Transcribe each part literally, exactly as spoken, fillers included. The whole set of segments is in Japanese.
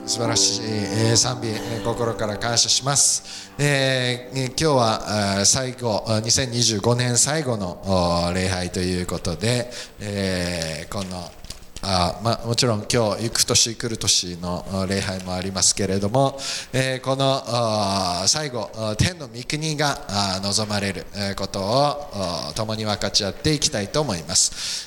素晴らしい、えー、賛美、えー、心から感謝します。えー、今日は最後にせんにじゅうごねん最後の礼拝ということで、えー、このあまあ、もちろん今日行く年来る年の礼拝もありますけれども、えー、この最後天の御国が望まれることを共に分かち合っていきたいと思います。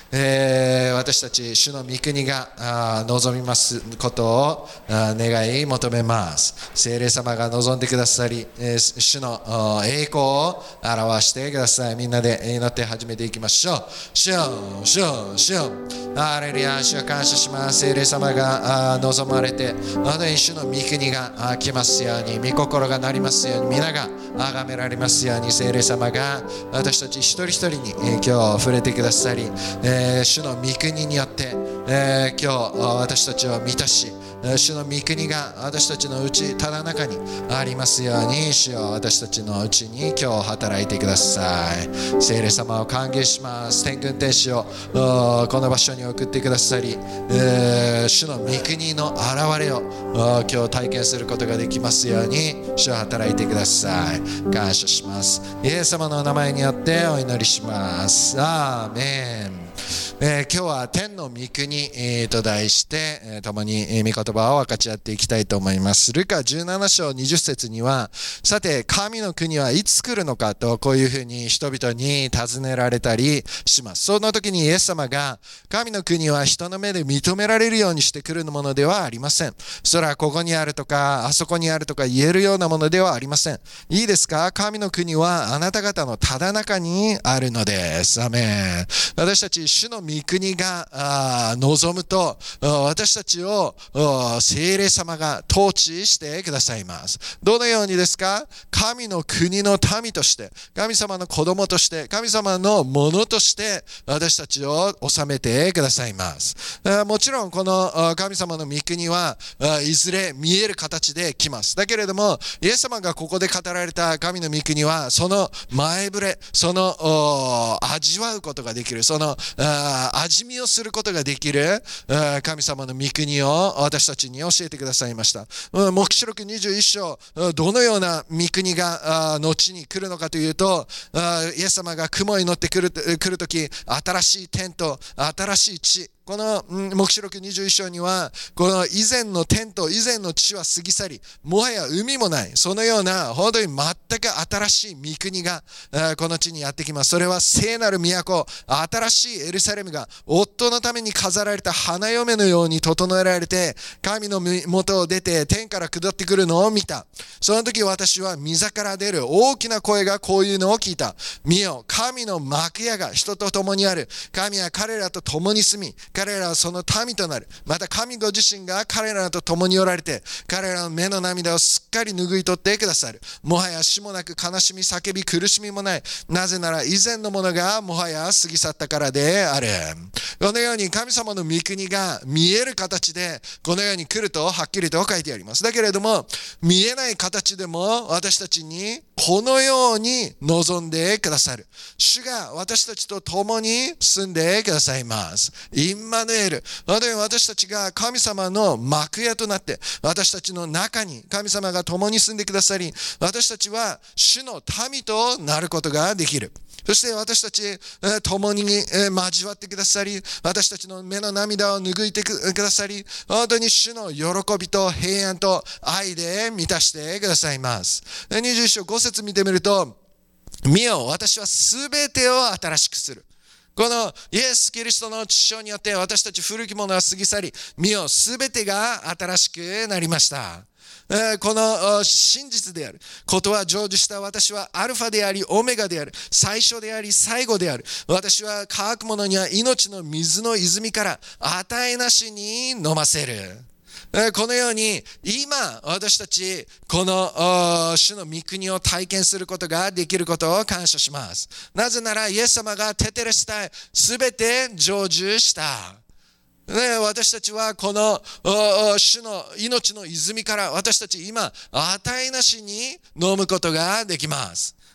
えー、私たち主の御国が望みますことを願い求めます。聖霊様が望んでくださり、主の栄光を表してください。みんなで祈って始めていきましょう。主よ、主よ、主よ、ハレルヤ、主を感謝します。聖霊様が望まれて、本当に主の御国が来ますように、御心がなりますように、皆が崇められますように、聖霊様が私たち一人一人に今日触れてくださり、えー、主の御国によって、えー、今日私たちを満たし、主の御国が私たちのうちただ中にありますように、主よ私たちのうちに今日働いてください。聖霊様を歓迎します。天軍天使をこの場所に送ってくださり、えー、主の御国の現れを今日体験することができますように、主を働いてください。感謝します。イエス様の名前によってお祈りします。アーメン。えー、今日は天の御国、えー、と題して、えー、共に、えー、御言葉を分かち合っていきたいと思います。ルカじゅうなな章にじゅっ節には、さて神の国はいつ来るのかと、こういうふうに人々に尋ねられたりします。その時にイエス様が、神の国は人の目で認められるようにしてくるものではありません。それはここにあるとかあそこにあるとか言えるようなものではありません。いいですか？神の国はあなた方のただ中にあるのです。アメン。私たち主の御国が望むと、私たちを聖霊様が統治してくださいます。どのようにですか？神の国の民として、神様の子供として、神様のものとして私たちを治めてくださいます。もちろんこの神様の御国はいずれ見える形で来ます。だけれどもイエス様がここで語られた神の御国は、その前触れ、その味わうことができる、その味見をすることができる神様の御国を私たちに教えてくださいました。黙示録にじゅういっ章、どのような御国が後に来るのかというと、イエス様が雲に乗ってくる、来るとき、新しい天と新しい地、この黙示録にじゅういっ章には、この以前の天と以前の地は過ぎ去り、もはや海もない、そのような本当に全く新しい御国がこの地にやってきます。それは聖なる都、新しいエルサレムが夫のために飾られた花嫁のように整えられて、神の元を出て天から下ってくるのを見た。その時私は御座から出る大きな声がこういうのを聞いた。見よ、神の幕屋が人と共にある。神は彼らと共に住み、彼らはその民となる。また神ご自身が彼らと共におられて、彼らの目の涙をすっかり拭い取ってくださる。もはや死もなく、悲しみ、叫び、苦しみもない。なぜなら以前のものがもはや過ぎ去ったからである。このように神様の御国が見える形でこのように来るとはっきりと書いてあります。だけれども見えない形でも私たちにこのように望んでくださる。主が私たちと共に住んでくださいます。インマヌエル、本当に私たちが神様の幕屋となって、私たちの中に神様が共に住んでくださり、私たちは主の民となることができる。そして私たち共に交わってくださり、私たちの目の涙を拭いてくださり、本当に主の喜びと平安と愛で満たしてくださいます。にじゅういっ章ご節見てみると、見よ、私はすべてを新しくする。このイエス・キリストの血潮によって私たち古きものは過ぎ去り、見よ、すべてが新しくなりました。この真実であることは成就した私はアルファでありオメガである、最初であり最後である。私は乾く者には命の水の泉から与えなしに飲ませる。このように今私たちこの主の御国を体験することができることを感謝します。なぜならイエス様がテテレスタイすべて成就した。ね、私たちはこの主の命の泉から私たち今与えなしに飲むことができます。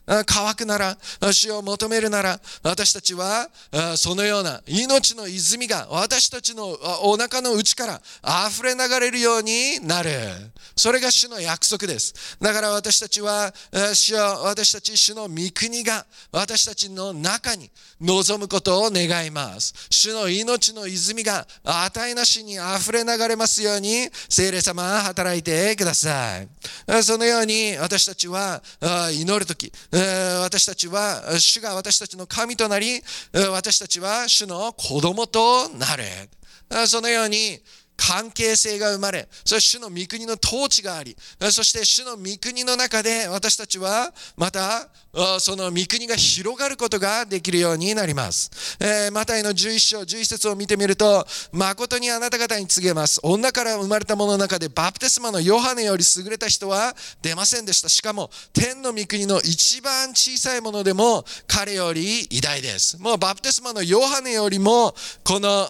乾くなら、主を求めるなら、私たちはそのような命の泉が私たちのお腹の内から溢れ流れるようになる。それが主の約束です。だから私たちは、主よ、私たち主の御国が私たちの中に望むことを願います。主の命の泉が与えなしに溢れ流れますように、聖霊様働いてください。そのように私たちは祈るとき、私たちは主が私たちの神となり、私たちは主の子供となる。そのように関係性が生まれ、そして主の御国の統治があり、そして主の御国の中で私たちはまたその御国が広がることができるようになります。えー、マタイのじゅういっ章じゅういち節を見てみると、誠にあなた方に告げます。女から生まれた者の中でバプテスマのヨハネより優れた人は出ませんでした。しかも天の御国の一番小さいものでも彼より偉大です。もうバプテスマのヨハネよりもこの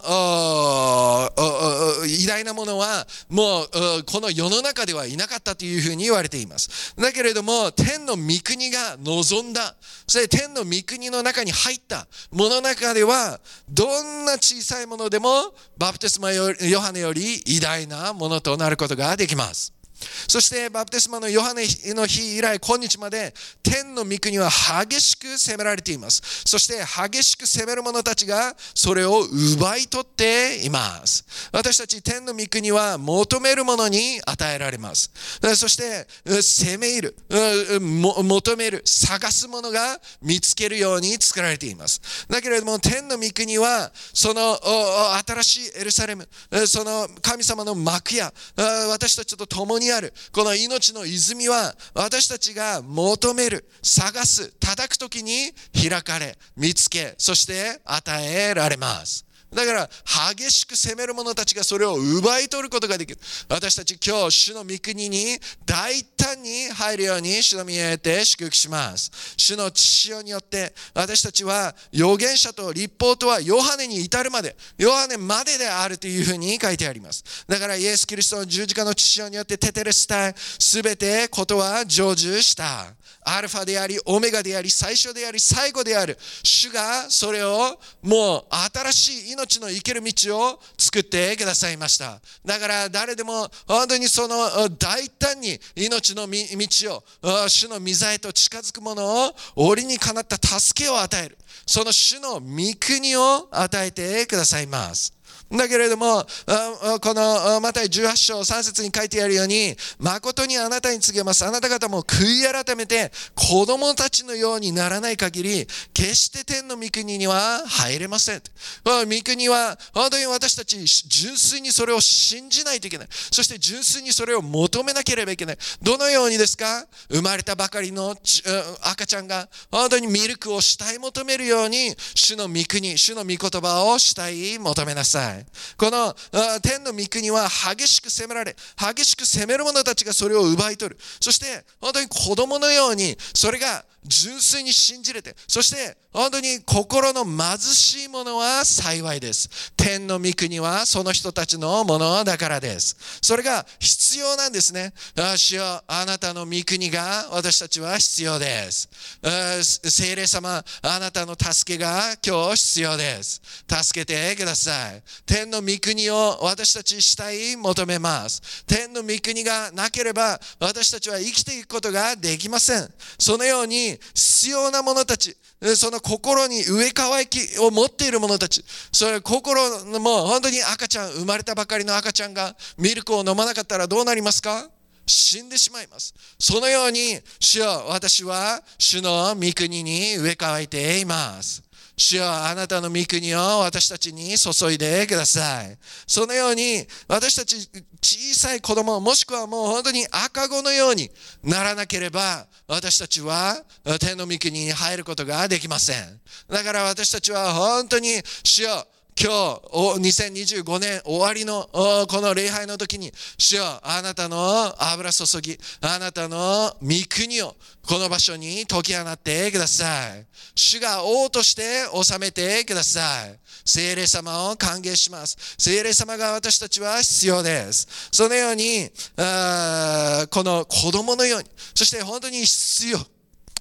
偉大なものはもうこの世の中ではいなかったというふうに言われています。だけれども天の御国が望んだ、そして天の御国の中に入ったものの中ではどんな小さいものでもバプテスマヨハネより偉大なものとなることができます。そしてバプテスマのヨハネの日以来今日まで天の御国は激しく責められています。そして激しく責める者たちがそれを奪い取っています。私たち天の御国は求める者に与えられます。そして責める、求める、探す者が見つけるように作られています。だけれども天の御国はその新しいエルサレム、その神様の幕や私たちと共にあるこの命の泉は私たちが求める、探す、叩くときに開かれ、見つけ、そして与えられます。だから激しく責める者たちがそれを奪い取ることができる。私たち今日主の御国に大胆に入るように主の御へて祝福します。主の血潮によって私たちは預言者と律法とはヨハネに至るまで、ヨハネまでであるというふうに書いてあります。だからイエス・キリストの十字架の血潮によってテテレスタイ、すべてことは成就した。アルファでありオメガであり最初であり最後である主がそれをもう新しい命の生きる道を作ってくださいました。だから誰でも本当にその大胆に命の道を主の御座へと近づく者を折にかなった助けを与える、その主の御国を与えてくださいます。だけれどもこのマタイじゅうはち章さん節に書いてあるように、誠にあなたに告げます。あなた方も悔い改めて子供たちのようにならない限り決して天の御国には入れません。御国は本当に私たち純粋にそれを信じないといけない。そして純粋にそれを求めなければいけない。どのようにですか？生まれたばかりの赤ちゃんが本当にミルクを主体求めるように主の御国、主の御言葉を主体求めなさい。この天の御国は激しく責められ、激しく責める者たちがそれを奪い取る。そして本当に子供のようにそれが純粋に信じれて、そして本当に心の貧しい者は幸いです。天の御国はその人たちのものだからです。それが必要なんですね。主よ、あなたの御国が私たちは必要です。聖霊様、あなたの助けが今日必要です。助けてください。天の御国を私たち主体求めます。天の御国がなければ私たちは生きていくことができません。そのように必要な者たち、その心に植え替えきを持っている者たち、それ心も本当に赤ちゃん、生まれたばかりの赤ちゃんがミルクを飲まなかったらどうなりますか？死んでしまいます。そのように主よ、私は主の御国に植え替えています。主よ、あなたの御国を私たちに注いでください。そのように私たち小さい子供、もしくはもう本当に赤子のようにならなければ私たちは天の御国に入ることができません。だから私たちは本当に主よ、今日にせんにじゅうごねん終わりのこの礼拝の時に主よ、あなたの油注ぎ、あなたの御国をこの場所に解き放ってください。主が王として治めてください。聖霊様を歓迎します。聖霊様が私たちは必要です。そのようにあこの子供のように、そして本当に必要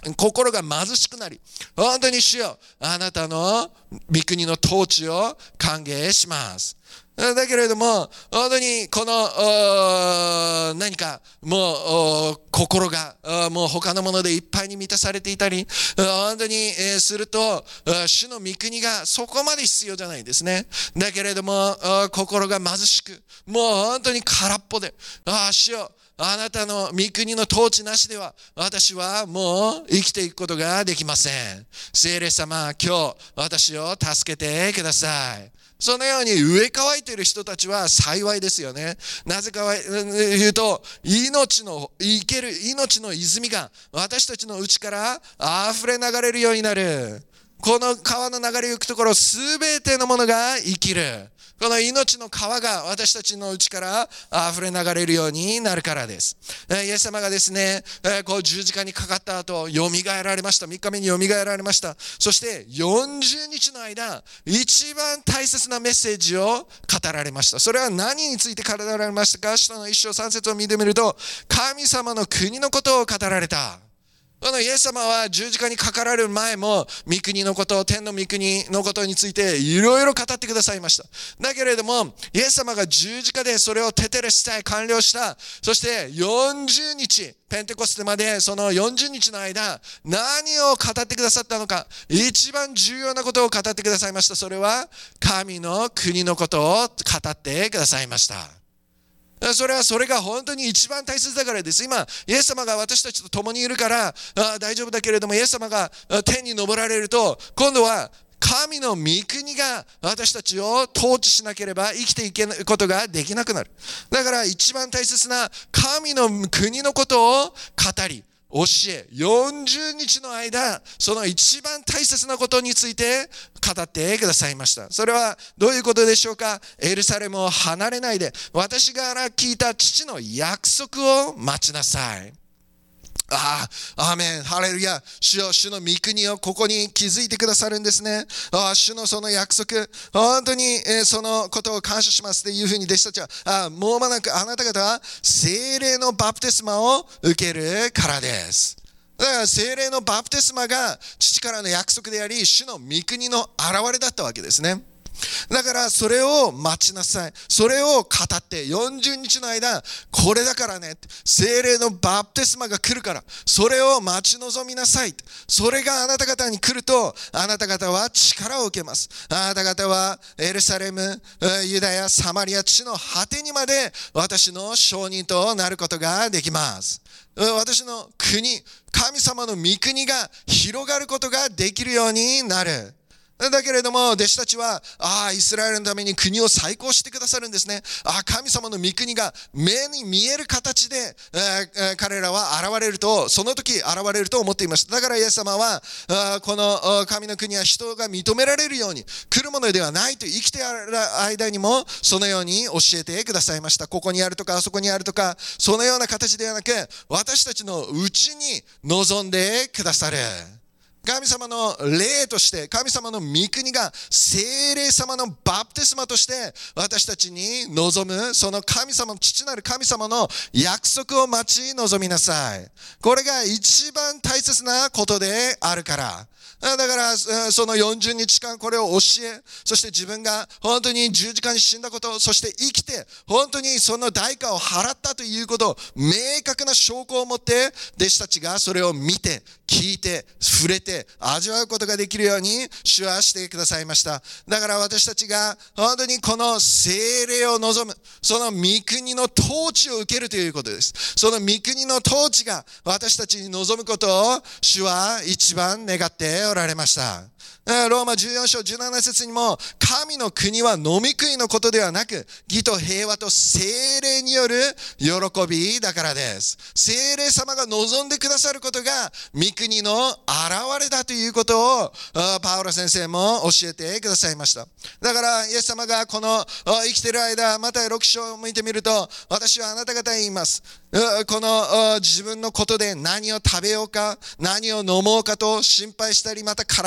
心が貧しくなり、本当に主よ、あなたの御国の統治を歓迎します。だけれども、本当にこの何かもう心がもう他のものでいっぱいに満たされていたり、本当にすると主の御国がそこまで必要じゃないんですね。だけれども心が貧しく、もう本当に空っぽで、ああ主よ、あなたの御国の統治なしでは私はもう生きていくことができません。聖霊様、今日私を助けてください。そのように植え替えている人たちは幸いですよね。なぜか言うと、命の生ける命の泉が私たちの内から溢れ流れるようになる。この川の流れゆくところ、すべてのものが生きる。この命の川が私たちの内から溢れ流れるようになるからです。イエス様がですね、こう十字架にかかった後、よみがえられました。みっかめによみがえられました。そしてよんじゅうにちの間、一番大切なメッセージを語られました。それは何について語られましたか？使徒の一章三節を見てみると、神様の国のことを語られた。このイエス様は十字架にかかられる前も、御国のこと、天の御国のことについていろいろ語ってくださいました。だけれども、イエス様が十字架でそれをテテレスタイ完了した。そしてよんじゅうにち、ペンテコステまでそのよんじゅうにちの間、何を語ってくださったのか、一番重要なことを語ってくださいました。それは神の国のことを語ってくださいました。それはそれが本当に一番大切だからです。今、イエス様が私たちと共にいるからあ大丈夫だけれども、イエス様が天に昇られると、今度は神の御国が私たちを統治しなければ生きていけることができなくなる。だから一番大切な神の国のことを語り、教え、よんじゅうにちの間、その一番大切なことについて語ってくださいました。それはどういうことでしょうか？エルサレムを離れないで、私から聞いた父の約束を待ちなさい。ああ、アーメン、ハレルヤ。主よ、主の御国をここに築いてくださるんですね。ああ、主のその約束、本当に、えー、そのことを感謝しますというふうに弟子たちは、ああ、もう間もなくあなた方は聖霊のバプテスマを受けるからです。だから聖霊のバプテスマが父からの約束であり、主の御国の現れだったわけですね。だからそれを待ちなさい。それを語ってよんじゅうにちの間、これだからね、聖霊のバプテスマが来るから、それを待ち望みなさい。それがあなた方に来ると、あなた方は力を受けます。あなた方はエルサレム、ユダヤ、サマリア、地の果てにまで私の証人となることができます。私の国、神様の御国が広がることができるようになる。だけれども、弟子たちは、ああ、イスラエルのために国を再興してくださるんですね。ああ、神様の御国が目に見える形で、えー、彼らは現れると、その時現れると思っていました。だからイエス様は、あこの神の国は人が認められるように来るものではないと、生きている間にもそのように教えてくださいました。ここにあるとか、あそこにあるとか、そのような形ではなく、私たちのうちに望んでくださる。神様の霊として、神様の御国が聖霊様のバプテスマとして私たちに望む、その神様の父なる神様の約束を待ち望みなさい。これが一番大切なことであるから。だからそのよんじゅうにちかんこれを教え、そして自分が本当に十字架に死んだこと、そして生きて本当にその代価を払ったということを明確な証拠を持って弟子たちがそれを見て聞いて触れて味わうことができるように主はしてくださいました。だから私たちが本当にこの聖霊を望む、その御国の統治を受けるということです。その御国の統治が私たちに望むことを主は一番願っておられました。ローマじゅうよん章じゅうなな節にも、神の国は飲み食いのことではなく、義と平和と聖霊による喜びだからです。聖霊様が望んでくださることが御国の現れだということをパウロ先生も教えてくださいました。だからイエス様がこの生きている間、マタイろく章を見てみると、私はあなた方に言います。この自分のことで何を食べようか、何を飲もうかと心配したり、また体のこと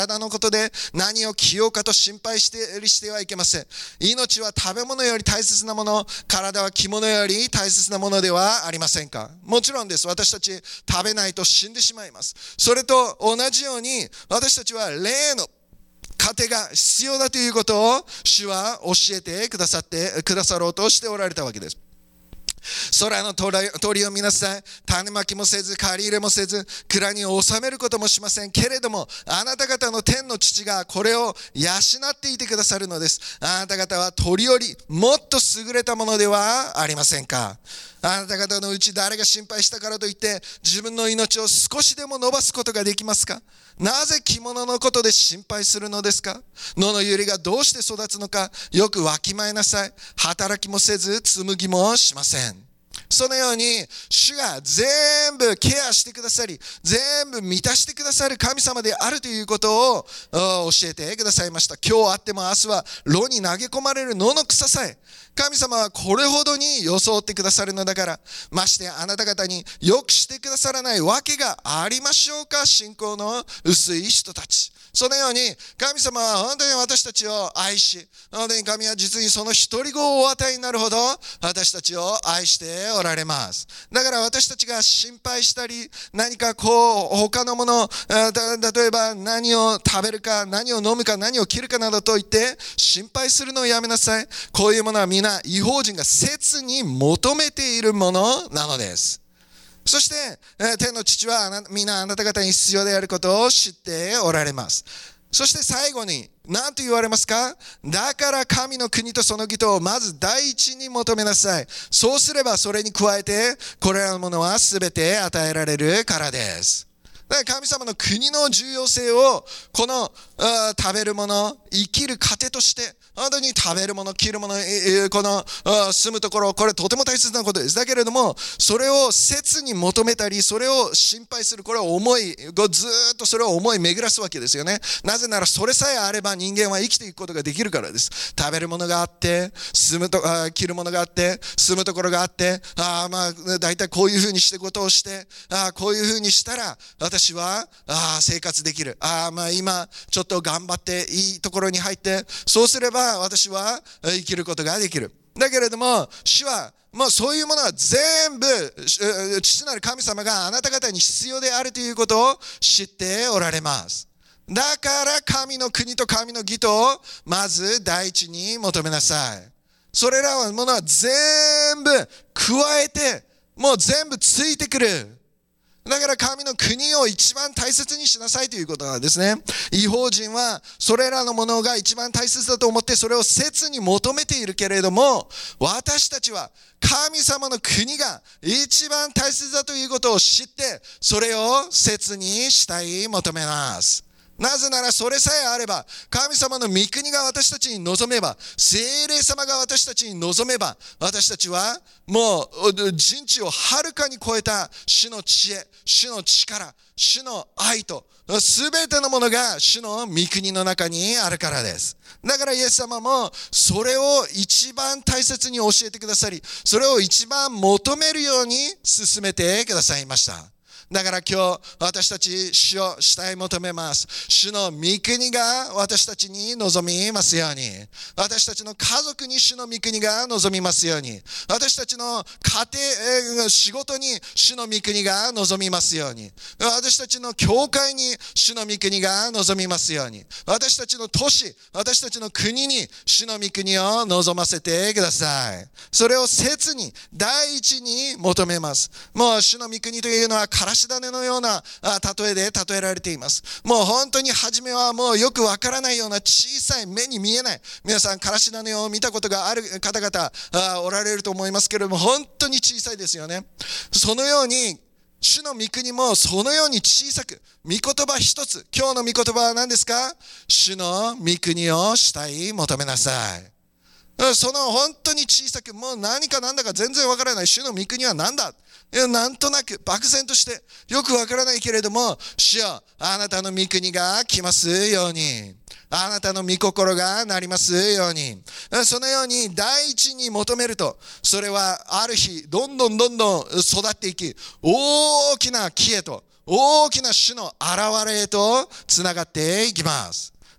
ことで何を着ようかと心配してしてはいけません。命は食べ物より大切なもの、体は着物より大切なものではありませんか。もちろんです。私たち食べないと死んでしまいます。それと同じように私たちは霊の糧が必要だということを主は教えてくださってくださろうとしておられたわけです。空の鳥を見なさい。種まきもせず、借り入れもせず、蔵に収めることもしません。けれども、あなた方の天の父がこれを養っていてくださるのです。あなた方は鳥よりもっと優れたものではありませんか。あなた方のうち誰が心配したからといって、自分の命を少しでも伸ばすことができますか。なぜ着物のことで心配するのですか。野の百合がどうして育つのか、よくわきまえなさい。働きもせず、紡ぎもしません。そのように主が全部ケアしてくださり、全部満たしてくださる神様であるということを教えてくださいました。今日あっても明日は炉に投げ込まれる野の草さえ神様はこれほどに装ってくださるのだから、ましてあなた方によくしてくださらないわけがありましょうか。信仰の薄い人たち。そのように神様は本当に私たちを愛し、本当に神は実にその一人子をお与えになるほど私たちを愛しておられます。だから私たちが心配したり、何かこう他のもの、例えば何を食べるか、何を飲むか、何を着るかなどと言って心配するのをやめなさい。こういうものは皆異邦人が切に求めているものなのです。そして、天の父は皆あなた方に必要であることを知っておられます。そして最後に何と言われますか。だから神の国とその義とをまず第一に求めなさい。そうすればそれに加えてこれらのものは全て与えられるからです。だから神様の国の重要性をこの食べるもの、生きる糧として本当に食べるもの、着るもの、この住むところ、これとても大切なことです。だけれどもそれを切に求めたり、それを心配する、これを思いずっとそれを思い巡らすわけですよね。なぜならそれさえあれば人間は生きていくことができるからです。食べるものがあって、住むと着るものがあって、住むところがあって、あまあ大体こういうふうにしてことをして、あこういうふうにしたら私はあ生活できる。あまあ今ちょっと頑張っていいところに入って、そうすれば私は生きることができる。だけれども主はもうそういうものは全部父なる神様があなた方に必要であるということを知っておられます。だから神の国と神の義とをまず第一に求めなさい。それらのものは全部加えて、もう全部ついてくる。だから神の国を一番大切にしなさいということなんですね。異邦人はそれらのものが一番大切だと思ってそれを切に求めているけれども、私たちは神様の国が一番大切だということを知ってそれを切にしたい求めます。なぜならそれさえあれば、神様の御国が私たちに望めば、聖霊様が私たちに望めば、私たちはもう人知をはるかに超えた主の知恵、主の力、主の愛と全てのものが主の御国の中にあるからです。だからイエス様もそれを一番大切に教えてくださり、それを一番求めるように進めてくださいました。だから今日私たち主を慕い求めます。主の御国が私たちに望みますように、私たちの家族に主の御国が望みますように、私たちの家庭、仕事に主の御国が望みますように、私たちの教会に主の御国が望みますように、私たちの都市、私たちの国に主の御国を望ませてください。それを切に第一に求めます。もう主の御国というのはからし種のような例えで例えられています。もう本当に初めはもうよくわからないような小さい、目に見えない、皆さんからし種を見たことがある方々おられると思いますけれども、本当に小さいですよね。そのように主の御国もそのように小さく、御言葉一つ、今日の御言葉は何ですか。主の御国を慕い求めなさい。その本当に小さく、もう何か何だか全然わからない主の御国は何だ、なんとなく漠然としてよくわからないけれども、主よあなたの御国が来ますように、あなたの御心がなりますように、そのように第一に求めると、それはある日どんどんどんどん育っていき、大きな木へと、大きな主の現れへとつながっていきます。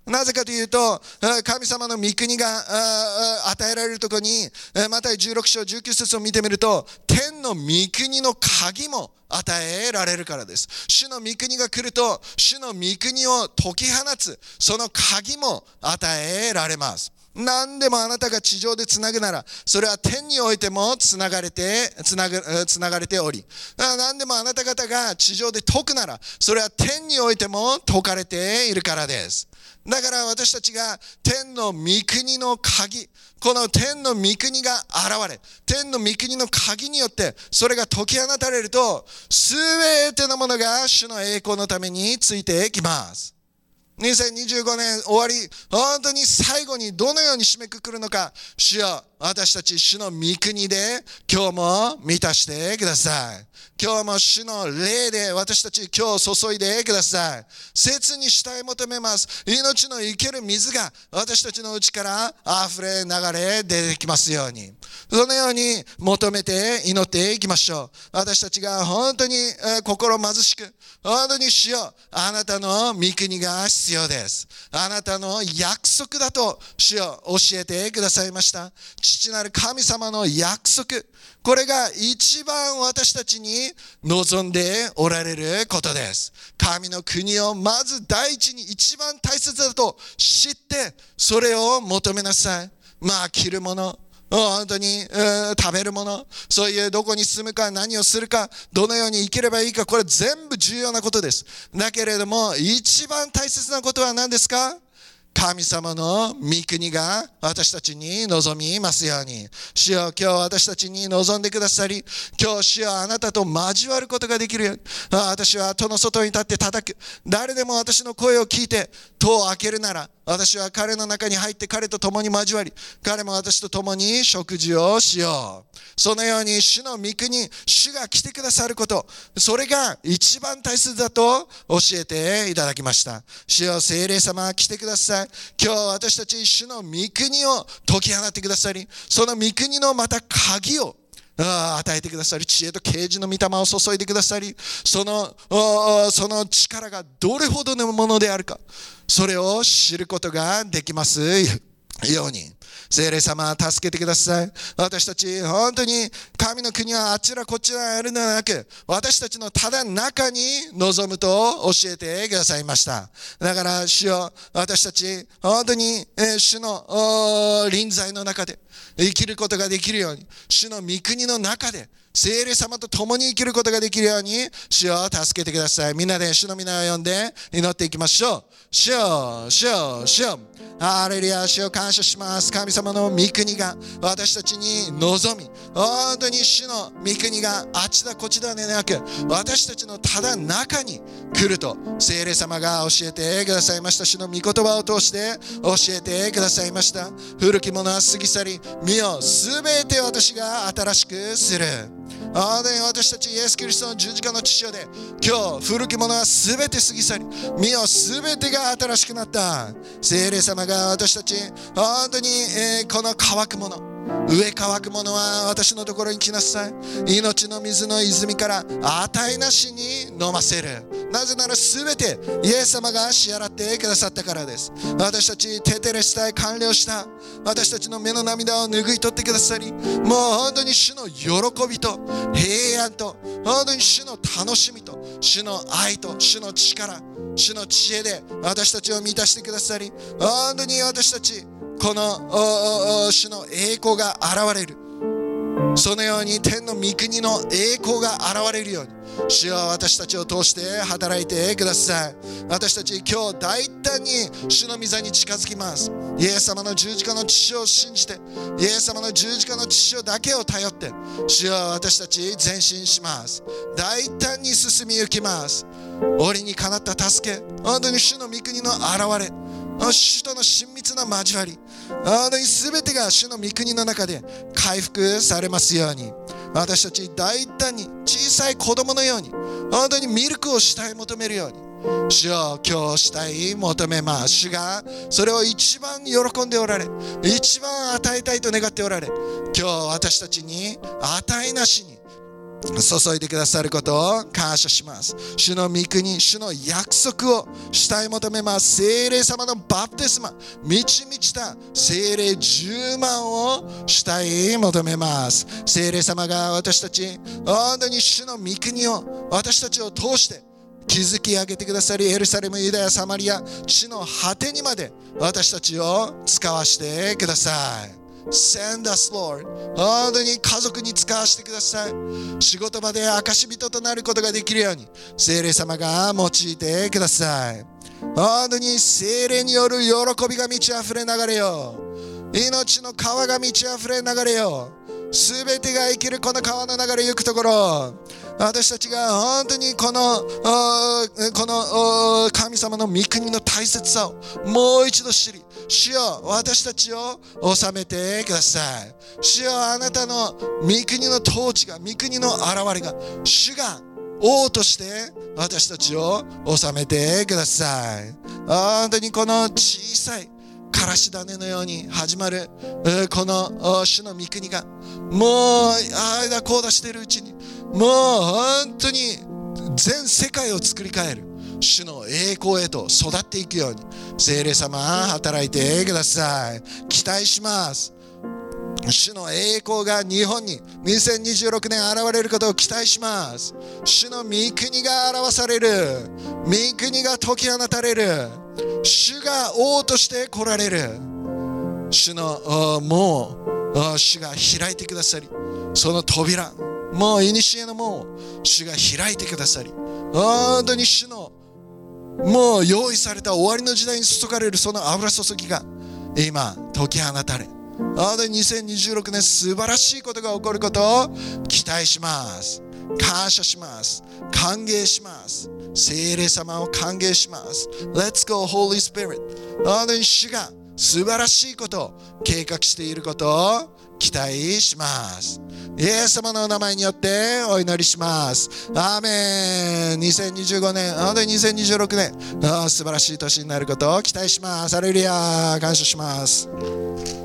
なぜかというと、神様の御国が与えられるところに、マタイじゅうろく章じゅうきゅう節を見てみると、天の御国の鍵も与えられるからです。主の御国が来ると、主の御国を解き放つ、その鍵も与えられます。何でもあなたが地上でつなぐなら、それは天においてもつながれて、つなぐ、つながれており、何でもあなた方が地上で解くなら、それは天においても解かれているからです。だから私たちが天の御国の鍵、この天の御国が現れ、天の御国の鍵によってそれが解き放たれると、すべてのものが主の栄光のためについてきます。にせんにじゅうごねん終わり、本当に最後にどのように締めくくるのか、主よ、私たち主の御国で今日も満たしてください。今日も主の霊で私たち今日注いでください。切に慕い求めます。命の生ける水が私たちのうちから溢れ流れ出てきますように。そのように求めて祈っていきましょう。私たちが本当に心貧しく、本当に主よ、あなたの御国が必要です。あなたの約束だと主よ、教えてくださいました。父なる神様の約束、これが一番私たちに望んでおられることです。神の国をまず第一に一番大切だと知って、それを求めなさい。まあ、着るもの、本当に、うん、食べるもの、そういうどこに住むか、何をするか、どのように生きればいいか、これ全部重要なことです。だけれども、一番大切なことは何ですか？神様の御国が私たちに望みますように。主よ、今日私たちに望んでくださり、今日主よ、あなたと交わることができるように。私は戸の外に立って叩く。誰でも私の声を聞いて戸を開けるなら、私は彼の中に入って彼と共に交わり、彼も私と共に食事をしよう。そのように主の御国、主が来てくださること、それが一番大切だと教えていただきました。主よ、聖霊様来てください。今日私たち主の御国を解き放ってくださり、その御国のまた鍵を与えてくださり、知恵と啓示の御霊を注いでくださり、その、その力がどれほどのものであるか、それを知ることができますように。聖霊様、助けてください。私たち、本当に神の国はあちらこちらあるのではなく、私たちのただ中に望むと教えてくださいました。だから、主よ、私たち、本当に、えー、主の臨在の中で生きることができるように、主の御国の中で、聖霊様と共に生きることができるように、主を助けてください。みんなで主の皆を呼んで祈っていきましょう。主よ、主よ、主よ。ハレルヤ、主を感謝します。神様の御国が私たちに望み、本当に主の御国があちらこちらでなく、私たちのただ中に来ると、聖霊様が教えてくださいました。主の御言葉を通して教えてくださいました。古きものは過ぎ去り、見よ、すべて私が新しくする。ああ、私たちイエス・キリストの十字架の血潮で、今日古きものはすべて過ぎ去り、見よ、すべてが新しくなった。聖霊様が私たち、本当に、えー、この乾くもの、上乾くものは私のところに来なさい。命の水の泉から値なしに飲ませる。なぜならすべてイエス様が支払ってくださったからです。私たちテテレスタイ完了した。私たちの目の涙を拭い取ってくださり、もう本当に主の喜びと平安と、本当に主の楽しみと、主の愛と、主の力、主の知恵で私たちを満たしてくださり、本当に私たちこの主の栄光が現れる。そのように天の御国の栄光が現れるように、主は私たちを通して働いてください。私たち今日大胆に主の御座に近づきます。イエス様の十字架の血潮を信じて、イエス様の十字架の血潮だけを頼って、主は私たち前進します。大胆に進み行きます。折にかなった助け、本当に主の御国の現れ、主との親密な交わり、本当に全てが主の御国の中で回復されますように、私たち大胆に小さい子供のように、本当にミルクを主体求めるように、主を今日主体求めます。主がそれを一番喜んでおられ、一番与えたいと願っておられ、今日私たちに与えなしに注いでくださることを感謝します。主の御国、主の約束を主体求めます。聖霊様のバプテスマ、満ち満ちた聖霊じゅうまんを主体求めます。聖霊様が私たち、本当に主の御国を私たちを通して築き上げてくださり、エルサレム、ユダヤ、サマリア、地の果てにまで私たちを使わせてください。Send us, Lord. 本当に家族に使わせてください。仕事場で証人となることができるように聖霊様が用いてください。本当に聖霊による喜びが満ち溢れ流れよう。命の川が満ち溢れ流れよう。すべてが生きるこの川の流れゆくところ、私たちが本当にこのこの神様の御国の大切さをもう一度知り、主よ私たちを治めてください。主よあなたの御国の統治が、御国の現れが、主が王として私たちを治めてください。本当にこの小さいからし種のように始まるこの主の御国が、もう間こうだしているうちに、もう本当に全世界を作り変える主の栄光へと育っていくように聖霊様働いてください。期待します。主の栄光が日本ににせんにじゅうろくねん現れることを期待します。主の御国が表される、御国が解き放たれる、主が王として来られる、主のもう主が開いてくださり、その扉、もう古の門を主が開いてくださり、本当に主のもう用意された終わりの時代に注がれるその油注ぎが今解き放たれ、本当ににせんにじゅうろくねん素晴らしいことが起こることを期待します。感謝します。歓迎します。聖霊様を歓迎します。 Let's go Holy Spirit。 本当に主が素晴らしいことを計画していることを期待します。イエス様のお名前によってお祈りします。アーメン。にせんにじゅうごねん、本当ににせんにじゅうろくねん、素晴らしい年になることを期待します。ハレルヤ、感謝します。